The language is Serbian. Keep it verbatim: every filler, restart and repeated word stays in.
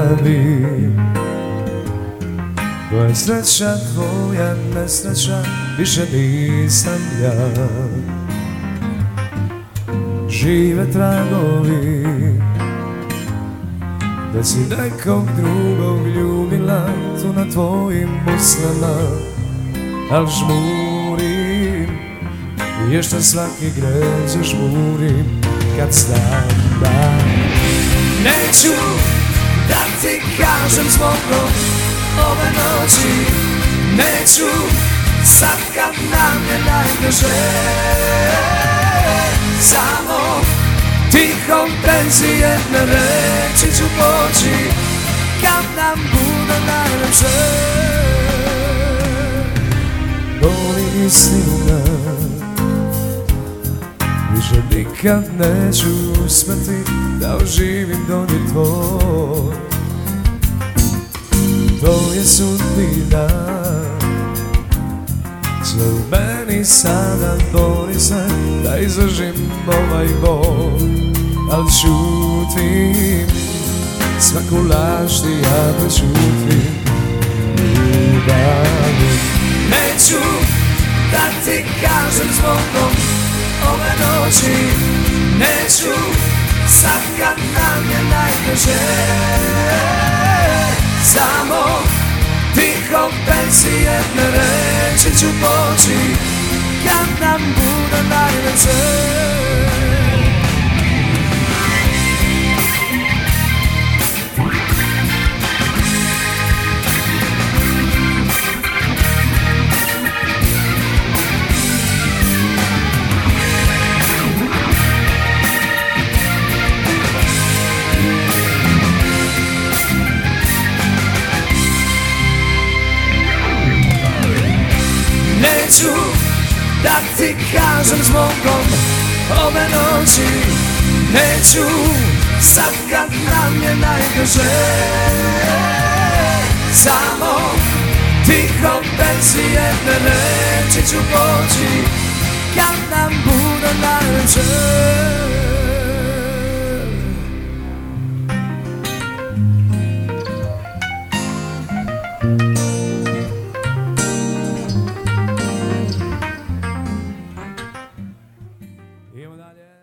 ljubavi. To je sreća tvoja, nesreća, više nisam ja. Žive tragovi da si nekog drugog ljubila tu na tvojim usnama, al žmurim, još na svaki greh zažmurim kad znam da neću da ti kažem zbogom ove noći, neću sad kad nam je najteže, samo tihom bez jedne reči ću poći kad nam bude najlepše. Boli istina, više nikad neću uspeti da oživim donji tvoj. To je sudbina, sve u meni sada bori se da izražim ovaj bol, al čutim svaku laž ti ja prečutim. Ljubavi neću da ti kažem zbogom ove noći, neću sad kad nam je najteže, samo tiho bez jedne reči ću poći kad nam bude najlepše. Neću da ti kažem zbogom ove noći, neću sad kad nam je najteže, samo tiho bez jedne reči ću poći kad nam bude najlepše. Idemo dalje.